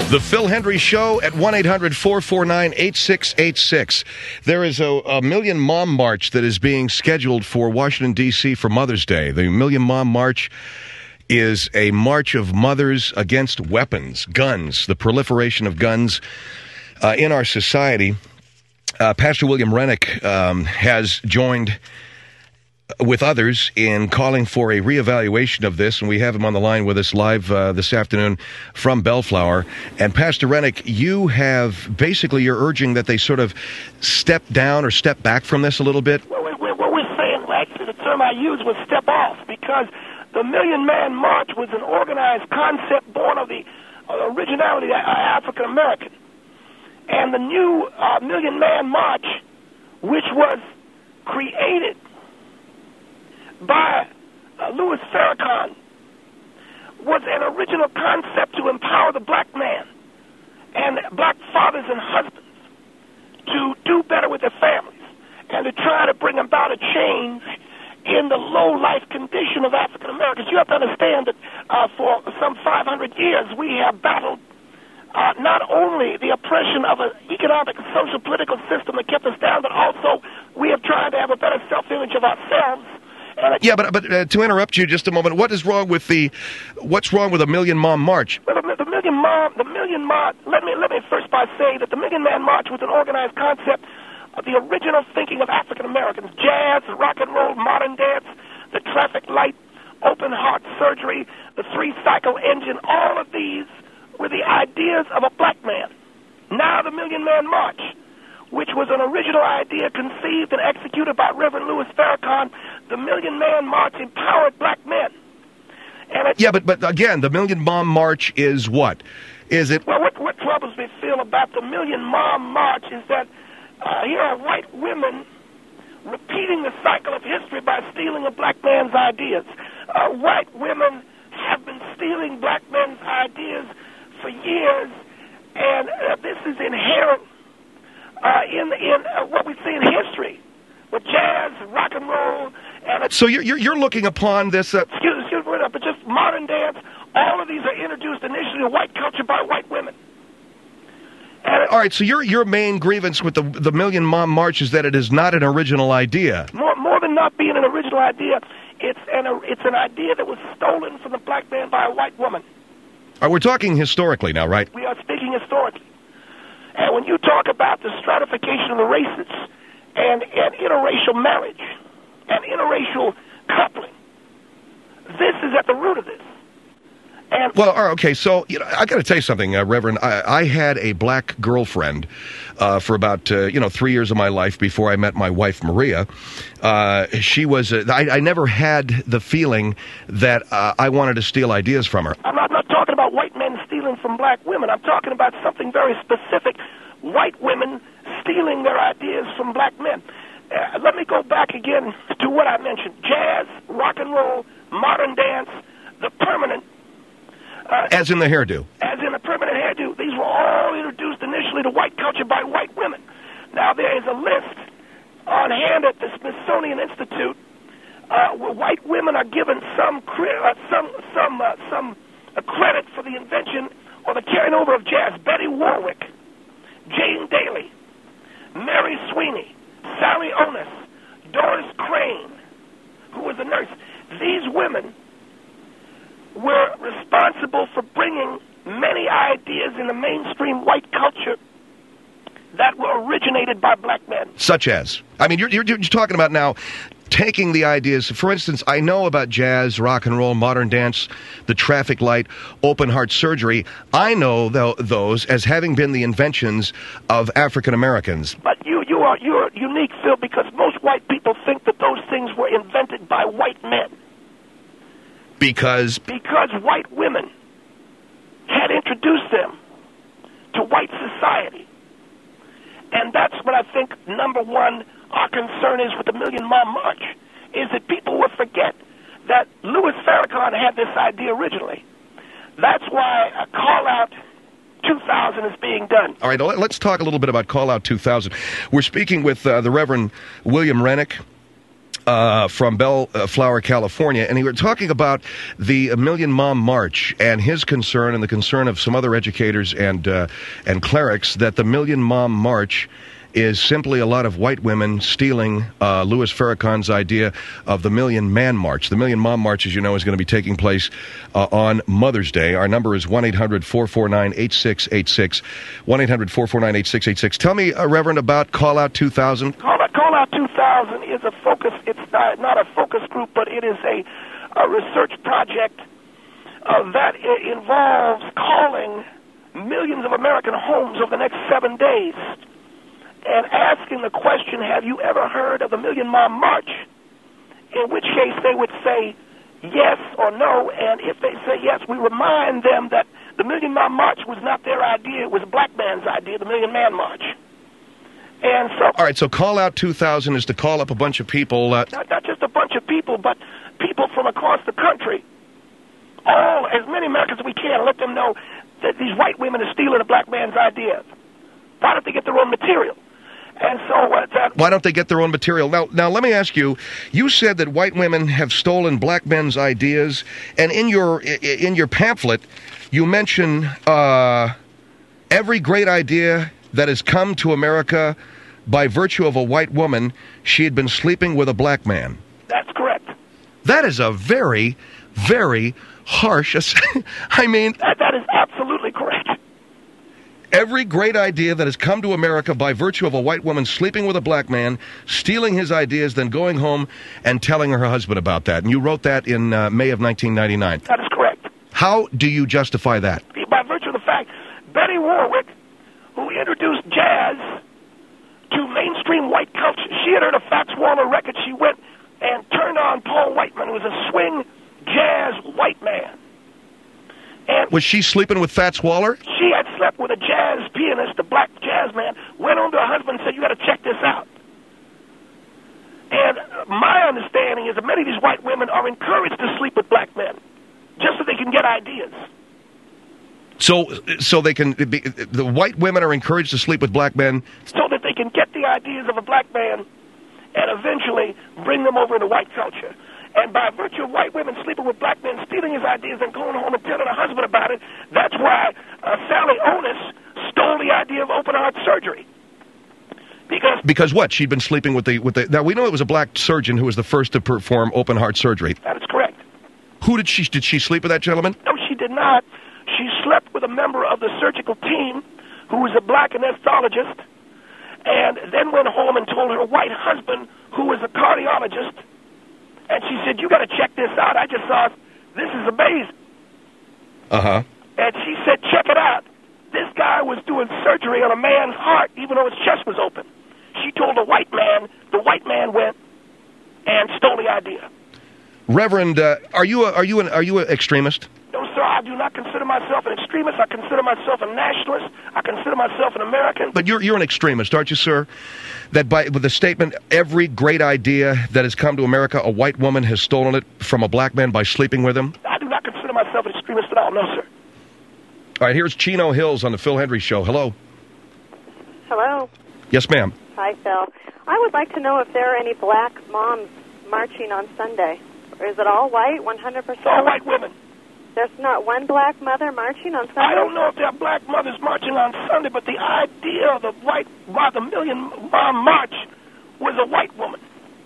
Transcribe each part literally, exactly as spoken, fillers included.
The Phil Hendry Show at one eight hundred four four nine eight six eight six. There is a, a Million Mom March that is being scheduled for Washington, D C for Mother's Day. The Million Mom March is a march of mothers against weapons, guns, the proliferation of guns uh, in our society. Uh, Pastor William Rennick um, has joined with others in calling for a reevaluation of this, and we have him on the line with us live uh, this afternoon from Bellflower. And Pastor Rennick, you have basically, you're urging that they sort of step down or step back from this a little bit? Well, we, we, what we're saying, actually, the term I used was step off, because the Million Man March was an organized concept born of the uh, originality of uh, African American. And the new uh, Million Man March, which was created by uh, Louis Farrakhan, was an original concept to empower the black man and black fathers and husbands to do better with their families and to try to bring about a change in the low-life condition of African Americans. You have to understand that uh, for some five hundred years we have battled uh, not only the oppression of an economic, social, political system that kept us down, but also we have tried to have a better self-image of ourselves. Yeah, but but uh, to interrupt you just a moment, what is wrong with the what's wrong with a Million Mom March? Well, the, the Million Mom, the Million March. Let me let me first by say that the Million Man March was an organized concept of the original thinking of African Americans: jazz, rock and roll, modern dance, the traffic light, open heart surgery, the three cycle engine. All of these were the ideas of a black man. Now the Million Man March, which was an original idea conceived and executed by Reverend Louis Farrakhan. The Million Man March empowered black men. And it, yeah, but but again, the Million Mom March is what? Is it? Well, what, what troubles me, Phil, about the Million Mom March is that uh, here are white women repeating the cycle of history by stealing a black man's ideas. Uh, white women have been stealing black men's ideas for years, and uh, this is inherent Uh, in in uh, what we see in history, with jazz, rock and roll, and so you're you're, you're looking upon this. Uh, excuse, excuse me, but just modern dance. All of these are introduced initially to white culture by white women. And all right, so your your main grievance with the the Million Mom March is that it is not an original idea. More more than not being an original idea, it's an it's an idea that was stolen from the black man by a white woman. All right, we're talking historically now, right? We are speaking historically. And when you talk about the stratification of the races and, and interracial marriage and interracial coupling, this is at the root of this. And well, all right, okay, so you know, I got to tell you something, uh, Reverend. I, I had a black girlfriend uh, for about uh, you know three years of my life before I met my wife Maria. Uh, she was uh, I, I never had the feeling that uh, I wanted to steal ideas from her. I'm not, I'm not talking about white men stealing from black women. I'm talking about something very specific: white women stealing their ideas from black men. Uh, let me go back again to what I mentioned: jazz, rock and roll, modern dance, the permanent. Uh, as in the hairdo. As in the permanent hairdo. These were all introduced initially to white culture by white women. Now, there is a list on hand at the Smithsonian Institute uh, where white women are given some cre- uh, some some uh, some uh, credit for the invention or the carrying over of jazz. Betty Warwick, Jane Daly, Mary Sweeney, Sally Onis, Doris Crane, who was a nurse. These women were responsible for bringing many ideas in the mainstream white culture that were originated by black men. Such as? I mean, you're, you're, you're talking about now taking the ideas. For instance, I know about jazz, rock and roll, modern dance, the traffic light, open heart surgery. I know th- those as having been the inventions of African Americans. But you, you are you're unique, Phil, because most white people think that those things were invented by white men. Because? Because white women had introduced them to white society. And that's what I think, number one, our concern is with the Million Mom March, is that people will forget that Louis Farrakhan had this idea originally. That's why a Call Out two thousand is being done. All right, let's talk a little bit about Call Out two thousand. We're speaking with uh, the Reverend William Rennick. Uh, from Bellflower, California, and he were talking about the Million Mom March and his concern and the concern of some other educators and uh, and clerics that the Million Mom March is simply a lot of white women stealing uh, Louis Farrakhan's idea of the Million Man March. The Million Mom March, as you know, is going to be taking place uh, on Mother's Day. Our number is one eight hundred four four nine eight six eight six, one eight hundred four four nine eight six eight six. Tell me, uh, Reverend, about Call Out two thousand. Call Out, Call Out two thousand is a focus. It's not, not a focus group, but it is a, a research project uh, that I- involves calling millions of American homes over the next seven days and asking the question, have you ever heard of the Million Mom March? In which case they would say yes or no, and if they say yes, we remind them that the Million Mom March was not their idea, it was a black man's idea, the Million Man March. And so... All right, so Call Out two thousand is to call up a bunch of people... Uh, not, not just a bunch of people, but people from across the country, all, as many Americans as we can, let them know that these white women are stealing a black man's ideas. Why don't they get their own material? And so uh, that... Why don't they get their own material? Now, now, let me ask you, you said that white women have stolen black men's ideas, and in your in your pamphlet, you mention uh, every great idea that has come to America by virtue of a white woman, she had been sleeping with a black man. That's correct. That is a very, very harsh... I mean... That, that is absolutely correct. Every great idea that has come to America by virtue of a white woman sleeping with a black man, stealing his ideas, then going home and telling her husband about that. And you wrote that in uh, May of nineteen ninety-nine. That is correct. How do you justify that? By virtue of the fact, Betty Warwick, who introduced jazz to mainstream white culture, she had heard a Fats Waller record. She went and turned on Paul Whiteman, who was a swing jazz white man. And was she sleeping with Fats Waller? She had slept with a jazz pianist, a black jazz man, went home to her husband and said, you got to check this out. And my understanding is that many of these white women are encouraged to sleep with black men just so they can get ideas. So so they can be, the white women are encouraged to sleep with black men? So that they can get the ideas of a black man and eventually bring them over into white culture. And by virtue of white women sleeping with black men, stealing his ideas and going home and telling her husband about it, that's why uh, Sally Onis stole the idea of open heart surgery. Because because what? She'd been sleeping with the with the. Now we know it was a black surgeon who was the first to perform open heart surgery. That is correct. Who did she did she sleep with that gentleman? No, she did not. She slept with a member of the surgical team who was a black anesthetologist, and then went home and told her white husband, who was a cardiologist. And she said, you got to check this out. I just saw it. This is amazing. Uh-huh. And she said, check it out. This guy was doing surgery on a man's heart, even though his chest was open. She told the white man. The white man went and stole the idea. Reverend, uh, are you a, are you an are you an extremist? No, sir. I do not consider myself an extremist. I consider myself a nationalist. I consider myself an American. But you're you're an extremist, aren't you, sir? That by with the statement, every great idea that has come to America, a white woman has stolen it from a black man by sleeping with him? I do not consider myself an extremist at all, no, sir. All right, here's Chino Hills on the Phil Hendry Show. Hello. Hello. Yes, ma'am. Hi, Phil. I would like to know if there are any black moms marching on Sunday. Or is it all white, one hundred percent? It's all white women. There's not one black mother marching on Sunday? I don't know if there are black mothers marching on Sunday, but the idea of the white, by the Million Mom March was a white woman.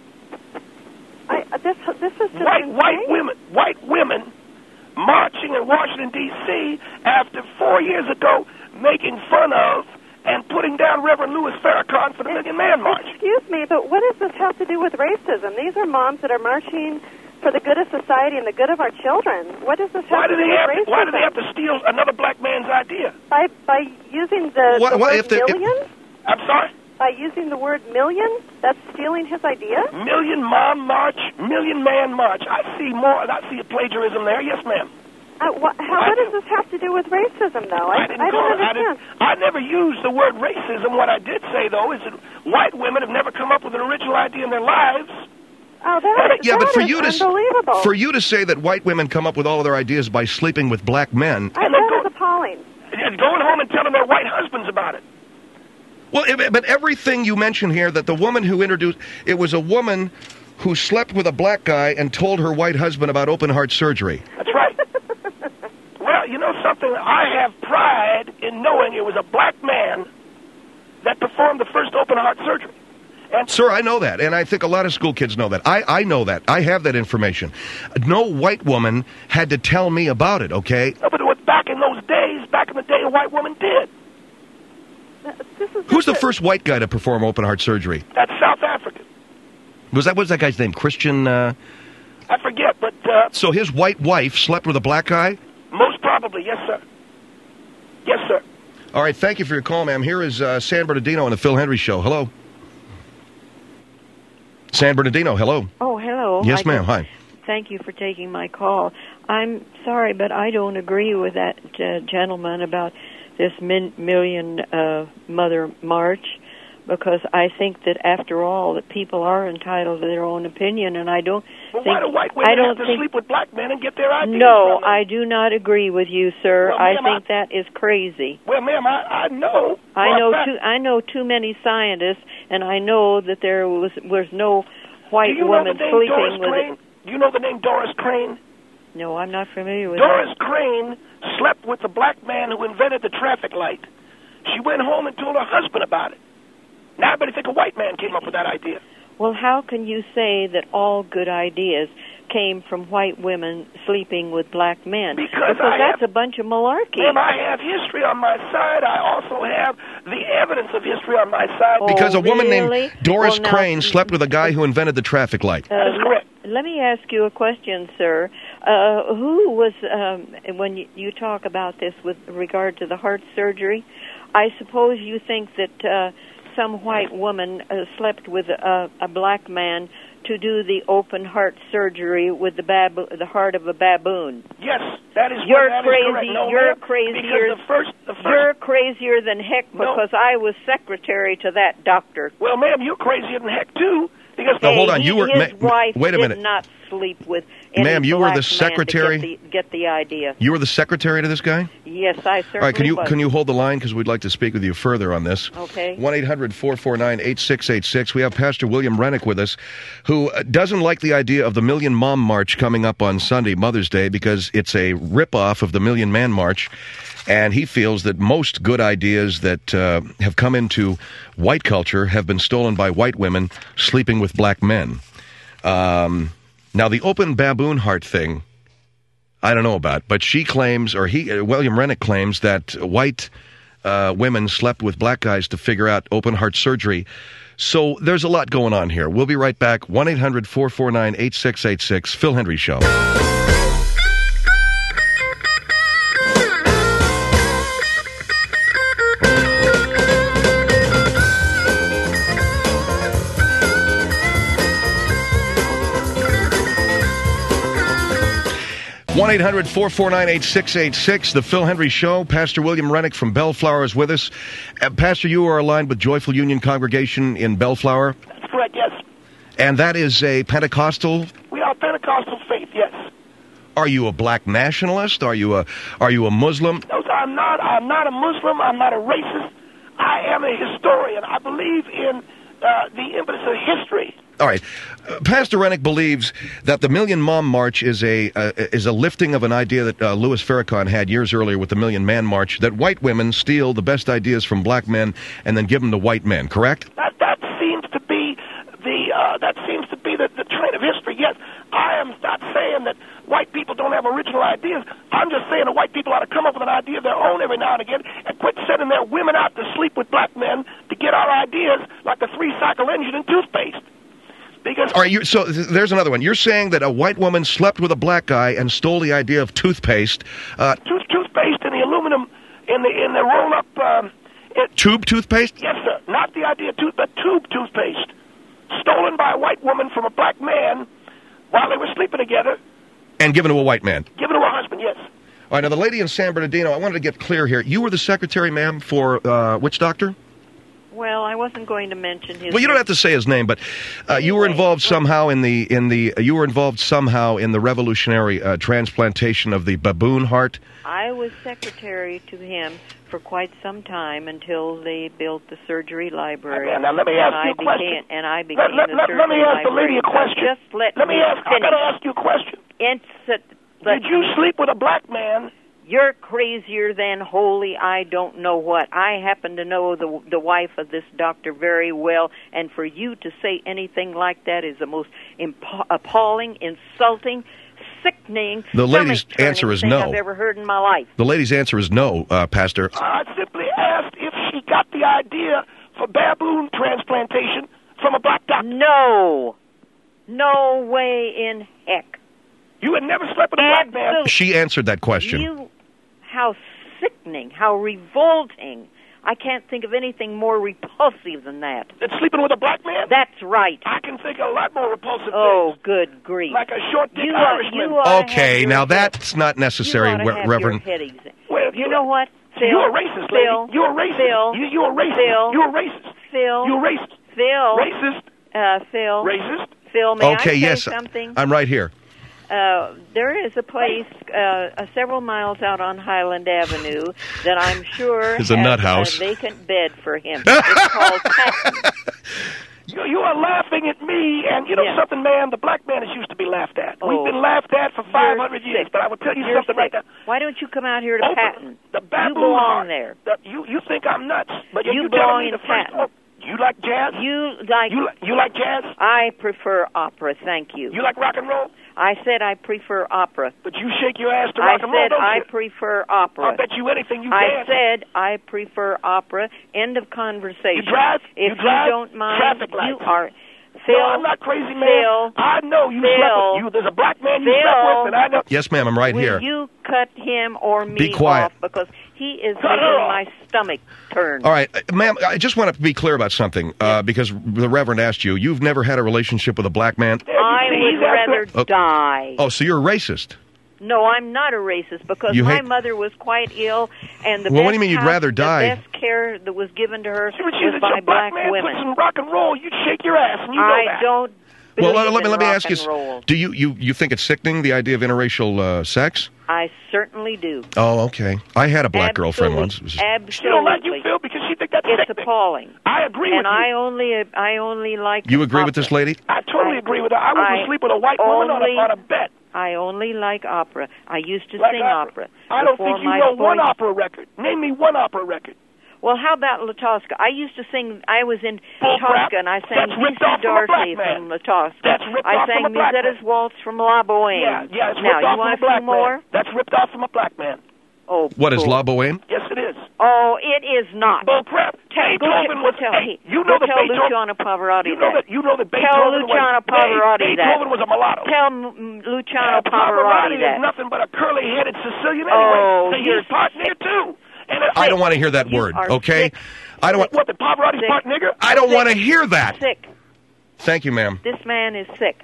I, this, this is just White, insane. white women, white women marching in Washington, D C after four years ago making fun of and putting down Reverend Louis Farrakhan for the Million Man March. Excuse me, but what does this have to do with racism? These are moms that are marching for the good of society and the good of our children. What does this have Why to do do they have with to, racism? why do they have to steal another black man's idea? By, by using the, What- the what word if they- if- million? I'm sorry? By using the word million? That's stealing his idea? Million Mom March, Million Man March. I see more, I see a plagiarism there. Yes, ma'am. Uh, wh- how, I what do. does this have to do with racism, though? I, I didn't I go, don't I, understand. didn't, I never used the word racism. What I did say, though, is that white women have never come up with an original idea in their lives. Oh, that, Yeah, but that for is you to unbelievable. for you to say that white women come up with all of their ideas by sleeping with black men. I, And then that go- is appalling. And going home and telling their white husbands about it. Well, if- but everything you mention here, that the woman who introduced, it was a woman who slept with a black guy and told her white husband about open heart surgery. That's right. Well, you know something? I have pride in knowing it was a black man that performed the first open heart surgery. And Sir, I know that, and I think a lot of school kids know that. I, I know that. I have that information. No white woman had to tell me about it, okay? No, but it was back in those days, back in the day, a white woman did. This is Who's the just a- first white guy to perform open heart surgery? That's South African. Was that, what was that guy's name? Christian, uh... I forget, but uh, So his white wife slept with a black guy? most probably, yes, sir. Yes, sir. All right, thank you for your call, ma'am. Here is uh, San Bernardino on the Phil Hendry Show. Hello. San Bernardino, hello. Oh, hello. Yes, I ma'am. just- Hi. Thank you for taking my call. I'm sorry, but I don't agree with that uh, gentleman about this min- million uh, mother march, because I think that after all, that people are entitled to their own opinion, and I don't Well, think why do white I women don't have to think. sleep with black men and get their ideas No, from them? I do not agree with you, sir. Well, I ma'am, think that is crazy. Well, ma'am, I, I know. I for a know fact- too. I know too many scientists, and I know that there was was no Do white you know woman the name sleeping Doris with. Crane? Do you know the name Doris Crane? No, I'm not familiar with Doris that. Crane slept with the black man who invented the traffic light. She went home and told her husband about it. Now I better think a white man came up with that idea. Well, how can you say that all good ideas came from white women sleeping with black men? Because I that's have- a bunch of malarkey. Ma'am, I have history on my side. I also have the evidence of history on my side. Oh, Because a woman really? named Doris Well, now- Crane slept with a guy who invented the traffic light. Uh, That is correct. Let me ask you a question, sir. Uh, who was, um, when you, you talk about this with regard to the heart surgery, I suppose you think that uh, some white woman uh, slept with a, a black man to do the open heart surgery with the babu- the heart of a baboon. Yes, that is You're that is crazy. correct. No, You're ma'am, crazier. Because the first, the first. You're crazier than heck No. because I was secretary to that doctor. Well, ma'am, you're crazier than heck too. Because Now, hold Hey, on, you he- were- his ma- wife wait a did minute. not sleep with any Ma'am, you were black the man to secretary? Get the, get the idea. You were the secretary to this guy? Yes, I certainly All right, can you was. can you hold the line, because we'd like to speak with you further on this. Okay. one eight hundred four four nine eight six eight six. We have Pastor William Rennick with us, who uh, doesn't like the idea of the Million Mom March coming up on Sunday, Mother's Day, because it's a ripoff of the Million Man March, and he feels that most good ideas that uh, have come into white culture have been stolen by white women sleeping with black men. Um, now, the open baboon heart thing, I don't know about, but she claims, or he, uh, William Rennick claims, that white uh, women slept with black guys to figure out open heart surgery. So there's a lot going on here. We'll be right back. one eight hundred four four nine eight six eight six. Phil Hendry Show. one eight hundred four four nine eight six eight six, The Phil Hendry Show. Pastor William Rennick from Bellflower is with us. Uh, Pastor, you are aligned with Joyful Union Congregation in Bellflower, that's correct. Yes, and that is a Pentecostal. we are Pentecostal faith. Yes. Are you a black nationalist? Are you a are you a Muslim? No, sir, I'm not. I'm not a Muslim. I'm not a racist. I am a historian. I believe in uh, the impetus of history. All right. Uh, Pastor Rennick believes that the Million Mom March is a uh, is a lifting of an idea that uh, Louis Farrakhan had years earlier with the Million Man March, that white women steal the best ideas from black men and then give them to white men, correct? That that seems to be the uh, that seems to be the, the trend of history. Yes, I am not saying that white people don't have original ideas. I'm just saying that white people ought to come up with an idea of their own every now and again and quit sending their women out to sleep with black men to get our ideas like a three-cycle engine and toothpaste. Because All right, you, so th- there's another one. You're saying that a white woman slept with a black guy and stole the idea of toothpaste, uh, tooth, toothpaste in the aluminum in the in the roll-up. Um, it, tube toothpaste? yes, sir. Not the idea of tooth, but tube toothpaste, stolen by a white woman from a black man while they were sleeping together, And given to a white man. given to her husband. Yes, All right, now the lady in San Bernardino, I wanted to get clear here. You were the secretary, ma'am, for uh, which doctor? Well, I wasn't going to mention his Well, you don't name. have to say his name, but uh, you were Anyway, involved well- somehow in the in the you were involved somehow in the revolutionary uh, transplantation of the baboon heart. I was secretary to him for quite some time until they built the surgery library. Okay, now let me and ask I you a question. became, And I Let, became let, the let, surgery let me ask the lady a librarian. question. Now, just let, Let me ask. I finish. gotta ask you a question. Instant, let Did you me- sleep with a black man? You're crazier than holy. I don't know what. I happen to know the the wife of this doctor very well, and for you to say anything like that is the most impa- appalling, insulting, sickening, The lady's stomach-turning answer is thing no. I've ever heard in my life. The lady's answer is no, uh, Pastor. I simply asked if she got the idea for baboon transplantation from a black doctor. No, no way in heck. You had never slept with a black man. Absolutely. She answered that question. You, how sickening, how revolting. I can't think of anything more repulsive than that. That sleeping with a black man? That's right. I can think of a lot more repulsive Oh, things. good grief. Like a short dick You ought- Irishman. you ought to have Okay, your now head- that's not necessary, you ought to Re- have Reverend. Your head exa- Well, you know what, Phil? You're a racist, lady. Phil, You're a racist. Phil, You, you're a racist. Phil, You're a racist. Phil, You're a racist. Phil, Racist. uh, Phil, Racist. Phil, may Okay, I say yes, something? I'm right here. Uh, there is a place uh, uh, several miles out on Highland Avenue that I'm sure It's a has nut house. a vacant bed for him. It's called Patton. You, you are laughing at me, and you know Yeah. something, man? The black man is used to be laughed at. Oh. We've been laughed at for five hundred You're years, sick. but I will tell you You're something right sick. now. Why don't you come out here to Open Patton? The baboon You belong heart. there. The- you you think I'm nuts, but You you belong telling me in the first. Patton. Oh, you like jazz? You like? You li- you like jazz? I prefer opera. Thank you. You like rock and roll? I said I prefer opera. But you shake your ass to I rock and roll, said don't I you? prefer opera. I'll bet you anything you I dance. said I prefer opera. End of conversation. You drive? If You drive? don't mind, Traffic you lights. are. Phil, No, I'm not crazy, man. Phil, I know you Phil, slept with you. There's a black man you Phil. slept with, and I know. Yes, ma'am, I'm right will here. you cut him or me Be quiet. off because he is Cut her making off. my stomach turn. All right, uh, ma'am, I just want to be clear about something, uh, because the Reverend asked you. You've never had a relationship with a black man? There, you I see, would he's after- rather Oh. die. Oh, so you're a racist. No, I'm not a racist because You my hate- mother was quite ill, and the Well, best what do you mean you'd house- rather die? The best care that was given to her See what was you said, by your black black man women. plays some rock and roll. You'd shake your ass, and you know I that. don't. Well, believe let, let me in let me rock ask you: and roll. Do you, you you think it's sickening, the idea of interracial uh, sex? I certainly do. Oh, okay. I had a black girlfriend Absolutely. once. It was- Absolutely. She don't like you, Phil, because she think that's It's sickening. appalling. I agree And with I you. only, I only like. You agree with opera. this lady? I totally I- agree with her. I wouldn't I sleep with a white woman on a, only- on a bet. I only like opera. I used to Like sing opera. opera. I don't before think you my know one voice- opera record. Name me one opera record. Well, how about La Tosca? I used to sing. I was in Bull crap. Tosca, and I sang That's ripped Lucy off from a black Darcy man. from La Tosca. That's ripped I off sang from a black Musetta's man. Waltz from La Boheme. Yeah, yeah, it's now, ripped you off want from a a few black more? man. That's ripped off from a black man. Oh, What is bull. La Boheme? Yes, it is. Oh, it is not. Bull crap. Tell, go, Beethoven go was. tell, Hey, you go know that tell Beethoven. Luciano Pavarotti You know that. that. You know that Tell Beethoven Luciano was. Pavarotti Be- that. Beethoven was a mulatto. Tell M- Luciano Yeah, Pavarotti is that. nothing but a curly-headed Sicilian anyway. Oh, so you're he's part nigger too. And it's I don't want to hear that You word. are Okay, sick. I don't. Want, What, the Pavarotti's Sick. part nigger? I don't Sick. want to hear that. Sick. Thank you, ma'am. This man is sick.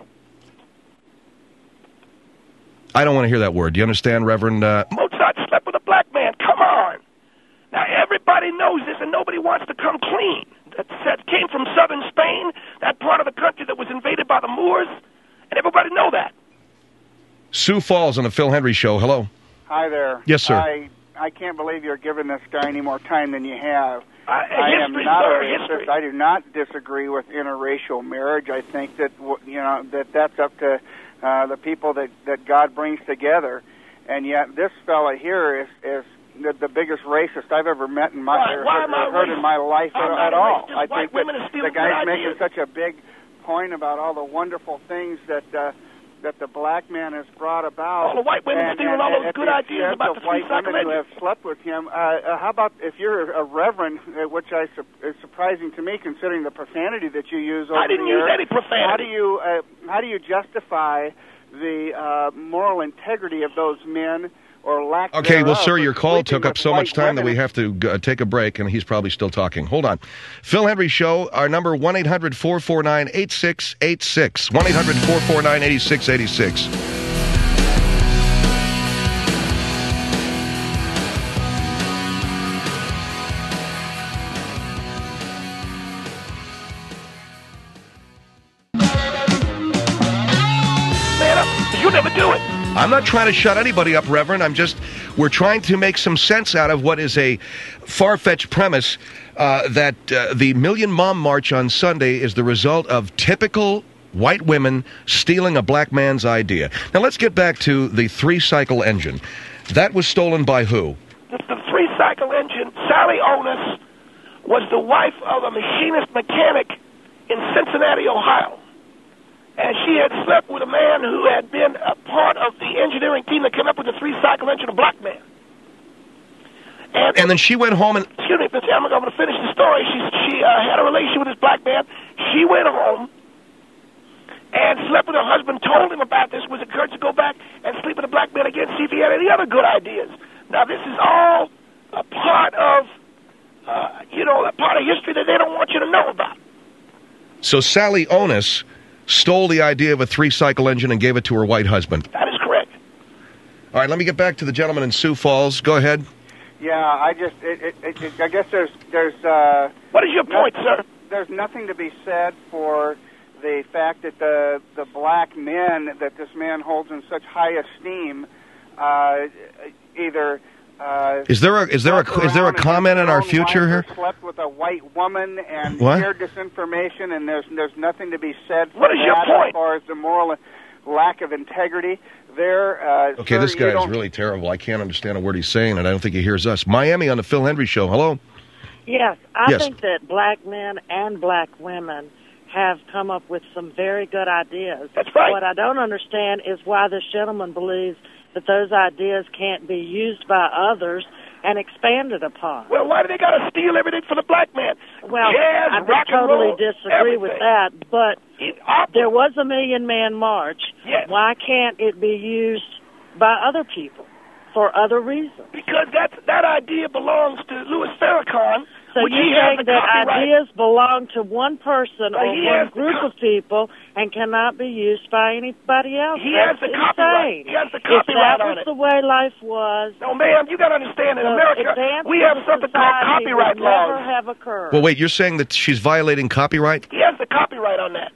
I don't want to hear that word. Do you understand, Reverend? Uh, Mozart slept with a black man. Come on. Now, everybody knows this, and nobody wants to come clean. That, that came from southern Spain, that part of the country that was invaded by the Moors, and everybody know that. Sioux Falls on the Phil Henry Show. Hello. Hi there. Yes, sir. I, I can't believe you're giving this guy any more time than you have. Uh, I am history, not sir, a history. racist. I do not disagree with interracial marriage. I think that w- you know that that's up to uh, the people that, that God brings together. And yet, this fella here is is the, the biggest racist I've ever met in my Why- or why heard, am I heard in my life I'm at, not at a all. racist. I White think women are that stealing the guy's good making ideas. such a big point about all the wonderful things that. Uh, that the black man has brought about. All the white women and, stealing and, all those at good the ideas expense about of the white free women who psychology. have slept with him. Uh, uh, how about if you're a reverend, uh, which I su- is surprising to me considering the profanity that you use over I didn't the use air. any profanity. How do you uh, how do you justify the uh, moral integrity of those men or lack Okay, well, thereof sir, for your call sleeping took up with so much white time that we women? have to uh, take a break, and he's probably still talking. Hold on. Phil Henry Show, our number one eight hundred four four nine eight six eight six. one eight hundred four four nine eight six eight six. I'm not trying to shut anybody up, Reverend. I'm just, we're trying to make some sense out of what is a far-fetched premise uh, that uh, the Million Mom March on Sunday is the result of typical white women stealing a black man's idea. Now, let's get back to the three-cycle engine. That was stolen by who? The, the three-cycle engine, Sally Onus, was the wife of a machinist mechanic in Cincinnati, Ohio. And she had slept with a man who had been a part of the engineering team that came up with the three-cycle engine, a black man. And, and then she went home and... Excuse me, Mister I'm going to finish the story. She, she uh, had a relationship with this black man. She went home and slept with her husband, told him about this, was encouraged to go back and sleep with a black man again, see if he had any other good ideas. Now, this is all a part of, uh, you know, a part of history that they don't want you to know about. So Sally Onus stole the idea of a three-cycle engine and gave it to her white husband. That is correct. All right, let me get back to the gentleman in Sioux Falls. Go ahead. Yeah, I just, it, it, it, it, I guess there's, there's. Uh, what is your point, no, sir? There's nothing to be said for the fact that the the black men that this man holds in such high esteem, uh, either. Uh, is there a is there a is there a comment in our future here? Slept with a white woman and what? shared this information, and there's there's nothing to be said. For what is that your point? As far as the moral lack of integrity, there. Uh, okay, sir, this guy is really terrible. I can't understand a word he's saying, and I don't think he hears us. Miami on the Phil Hendry Show. Hello. Yes, I yes. think that black men and black women have come up with some very good ideas. That's right. What I don't understand is why this gentleman believes that those ideas can't be used by others and expanded upon. Well, why do they got to steal everything for the black man? Well, Jazz, I rock and totally roll, disagree everything. with that, but it, there was a Million Man March. Yes. Why can't it be used by other people for other reasons? Because that's, that idea belongs to Louis Farrakhan. So Which you're he has saying the that copyright. ideas belong to one person But or he one has the group co- of people and cannot be used by anybody else? He That's has the insane. copyright. He has the If copyright that on was it. the way life was, No, ma'am, you got to understand, in the America, advancement we have of something called society copyright would never laws. have occurred. Well, wait, you're saying that she's violating copyright? He has the copyright on that.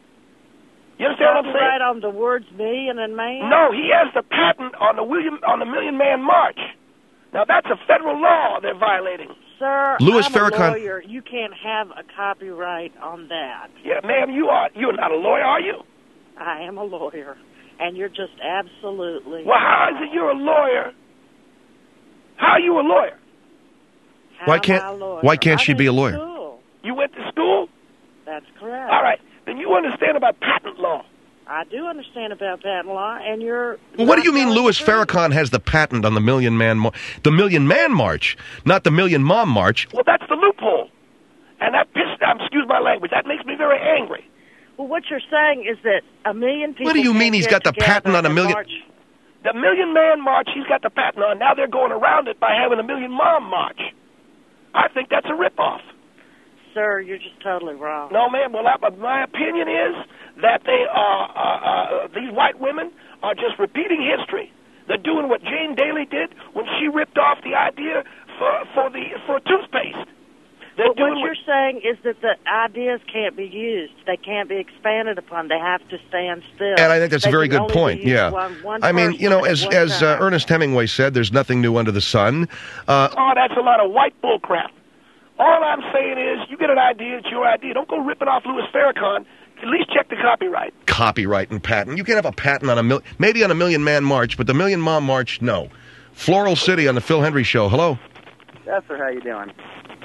You understand what I'm saying? Copyright on the words million and man? No, he has the patent on the William on the Million Man March. Now, that's a federal law they're violating. Sir, Louis I'm Farrakhan- a lawyer. You can't have a copyright on that. Yeah, ma'am, you are. You're not a lawyer, are you? I am a lawyer, and you're just absolutely... Well, how is it you're a lawyer? How are you a lawyer? How Why am can't- I a lawyer? why can't I she be went a to lawyer? school. You went to school? That's correct. All right. Then you understand about patent law. I do understand about patent law, and you're... Well, what do you not mean telling Louis the truth. Farrakhan has the patent on the Million Man Mar- the Million Man March, not the Million Mom March? Well, that's the loophole. And that pissed, um, excuse my language, that makes me very angry. Well, what you're saying is that a million people... What do you can't mean he's get got the together patent on a and million- march? The Million Man March, he's got the patent on. Now they're going around it by having a Million Mom March. I think that's a ripoff. Sir, you're just totally wrong. No, ma'am. Well, I, my opinion is that they are, uh, uh, these white women are just repeating history. They're doing what Jane Daly did when she ripped off the idea for, for, the, for toothpaste. They're But doing what you're saying is that the ideas can't be used. They can't be expanded upon. They have to stand still. And I think that's They a very can good only point. be used Yeah. one- one I mean, you know, person as at one as uh, time. Ernest Hemingway said, there's nothing new under the sun. Uh, Oh, that's a lot of white bull crap. All I'm saying is, you get an idea, it's your idea. Don't go ripping off Louis Farrakhan. At least check the copyright. copyright and patent. You can have a patent on a mil- maybe on a Million Man March, but the Million Mom March, no. Floral City on the Phil Hendry Show. Hello. Yes, sir. How you doing?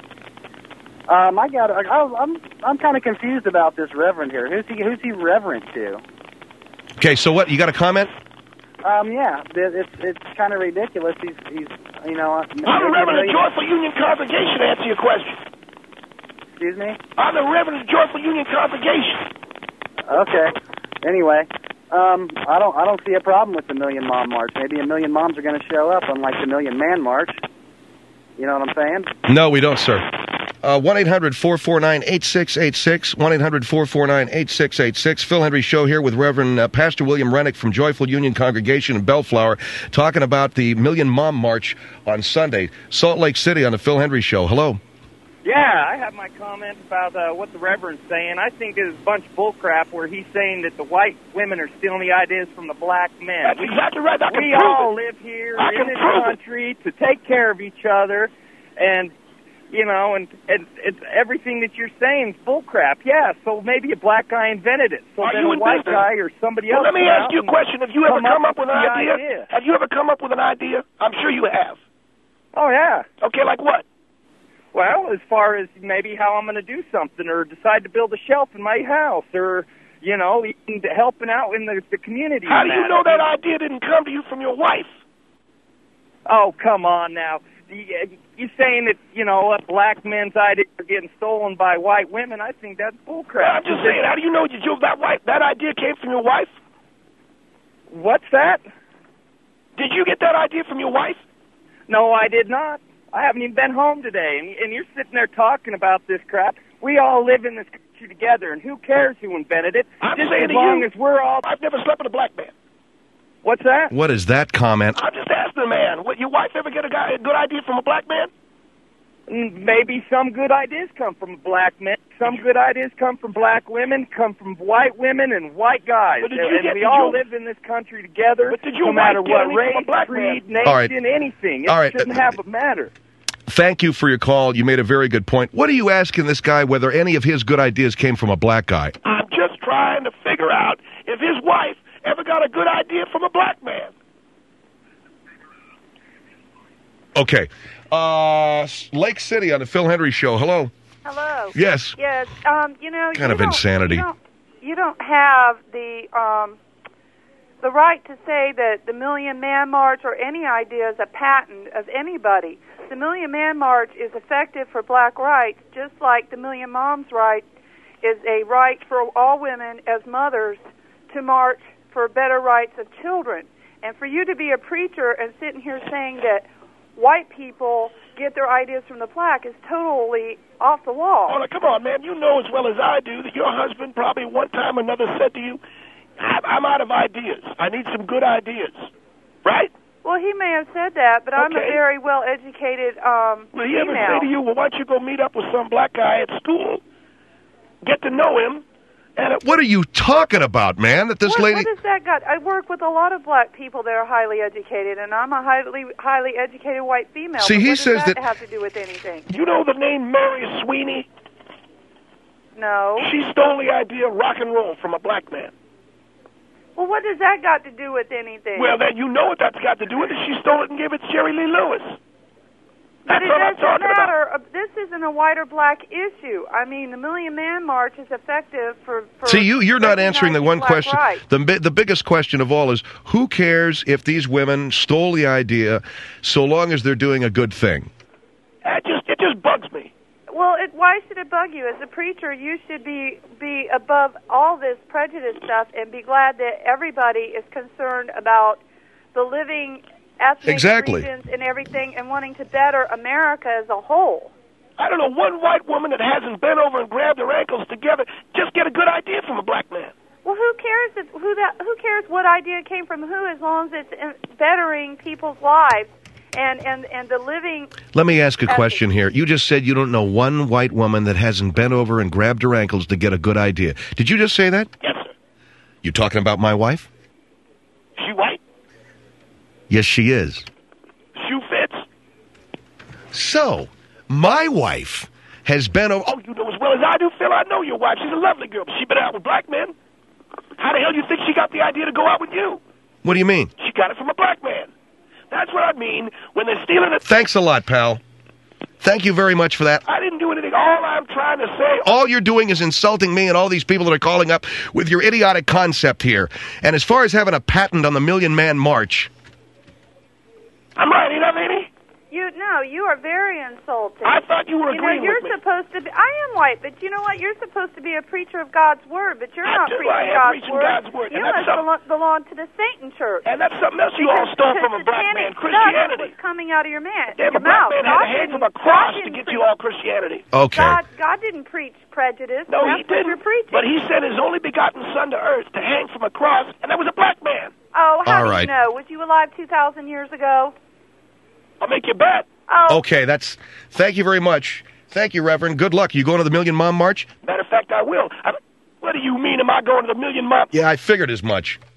Um, I got. I, I'm. I'm kind of confused about this reverend here. Who's he? Who's he reverend to? Okay, so what? You got a comment? Um, yeah, it- it's it's kind of ridiculous. He's he's you know. I'm the Reverend of the Joyful Union Congregation to answer your question. Excuse me. I'm the Reverend of the Joyful Union Congregation. Okay. Anyway, um, I don't I don't see a problem with the Million Mom March. Maybe a million moms are going to show up, unlike the Million Man March. You know what I'm saying? No, we don't, sir. Uh, one eight hundred four four nine eight six eight six, one eight hundred four four nine eight six eight six. Phil Hendry Show here with Reverend uh, Pastor William Rennick from Joyful Union Congregation in Bellflower, talking about the Million Mom March on Sunday. Salt Lake City on the Phil Hendry Show. Hello. Yeah, I have my comment about uh, what the Reverend's saying. I think it's a bunch of bullcrap where he's saying that the white women are stealing the ideas from the black men. That's exactly right. I can we prove all it. live here I in can this prove country to take care of each other, and you know, and, and it's everything that you're saying is bullcrap. Yeah, so maybe a black guy invented it. So Are then you a in white business? guy or somebody Well, else. let me come ask out you a and question. Have you ever come up with an the idea? idea? Have you ever come up with an idea? I'm sure you have. Oh yeah. Okay, like what? Well, as far as maybe how I'm going to do something, or decide to build a shelf in my house, or you know, even helping out in the, the community. How do and you know that idea didn't come to you from your wife? Oh, come on now. You're saying that, you know, black men's ideas are getting stolen by white women. I think that's bullcrap. Well, I'm just saying, how do you know that, you, that, wife, that idea came from your wife? What's that? Did you get that idea from your wife? No, I did not. I haven't even been home today, and, and you're sitting there talking about this crap. We all live in this country together, and who cares who invented it? I'm just saying as to long you, as we're all... I've never slept with a black man. What's that? What is that comment? I'm just asking the man. What, your wife ever get a, guy, a good idea from a black man? Maybe some good ideas come from black men. Some good ideas come from black women, come from white women and white guys. But did and you get, we did all you, live in this country together, but did your no matter wife get what any race, from a black creed, man? nation, All right. anything. It All right. shouldn't have a matter. Thank you for your call. You made a very good point. What are you asking this guy whether any of his good ideas came from a black guy? I'm just trying to figure out if his wife ever got a good idea from a black man. Okay. Uh, Lake City on the Phil Henry Show. Hello. Hello. Yes. Yes. Um, you know, Kind you of don't- insanity. You don't, you don't have the um, the right to say that the Million Man March or any idea is a patent of anybody. The Million Man March is effective for black rights, just like the Million Moms right is a right for all women as mothers to march for better rights of children. And for you to be a preacher and sitting here saying that white people get their ideas from the black is totally off the wall. Oh, now, come on, man. You know as well as I do that your husband probably one time or another said to you, I'm out of ideas. I need some good ideas. Right? Well, he may have said that, but I'm a Okay. very well-educated um, Will he ever female. say to you, well, why don't you go meet up with some black guy at school, get to know him, and it, What are you talking about, man? That this what, lady... what has that got? I work with a lot of black people that are highly educated, and I'm a highly highly educated white female. See, but he what says does that, that- have to do with anything? you know the name Mary Sweeney? No. She stole the idea of rock and roll from a black man. Well, what does that got to do with anything? Well, then you know what that's got to do with it. She stole it and gave it to Jerry Lee Lewis. But That's it what I'm doesn't talking matter. about. Uh, This isn't a white or black issue. I mean, the Million Man March is effective for. for See, you, you're not answering the one recognizing black question. rights. The, bi- the biggest question of all is, who cares if these women stole the idea so long as they're doing a good thing? It just, it just bugs me. Well, it, why should it bug you? As a preacher, you should be be above all this prejudice stuff and be glad that everybody is concerned about the living ethnic Exactly. regions and everything and wanting to better America as a whole. I don't know one white woman that hasn't bent over and grabbed their ankles together just get a good idea from a black man. Well, who cares if, who that who cares what idea came from who as long as it's in- bettering people's lives and and and the living. Let me ask a question here. You just said you don't know one white woman that hasn't bent over and grabbed her ankles to get a good idea. Did you just say that? Yes, sir. You talking about my wife? She white? Yes, she is. Shoe fits? So, my wife has been over... Oh, you know as well as I do, Phil. I know your wife. She's a lovely girl, but she been out with black men. How the hell do you think she got the idea to go out with you? What do you mean? She got it from a black man. That's what I mean when they're stealing it. Thanks a lot, pal. Thank you very much for that. I didn't do anything. All I'm trying to say... All you're doing is insulting me and all these people that are calling up with your idiotic concept here. And as far as having a patent on the Million Man March... I'm right, ain't I, lady? You no, you are very insulting. I thought you were You know, agreeing you're with me. supposed to be. I am white, but you know what? You're supposed to be a preacher of God's word, but you're I not do. preaching I am God's preaching word. God's word, You and that's must belong, belong to the Satan church. And that's something else you all Because- stole because from a black man, satanic stuff Christianity. was coming out of your, man, Yeah, your but black mouth. man God had to hang didn't- from a cross God to didn't get preach- you all Christianity. Okay. God, God didn't preach prejudice. No, That's he didn't. What you're preaching. But he sent his only begotten son to earth to hang from a cross, and that was a black man. Oh, how All do right. you know? Was you alive two thousand years ago? I'll make you bet. Oh, Okay, that's... Thank you very much. Thank you, Reverend. Good luck. You going to the Million Mom March? Matter of fact, I will. I, what do you mean, am I going to the Million Mom? Yeah, I figured as much.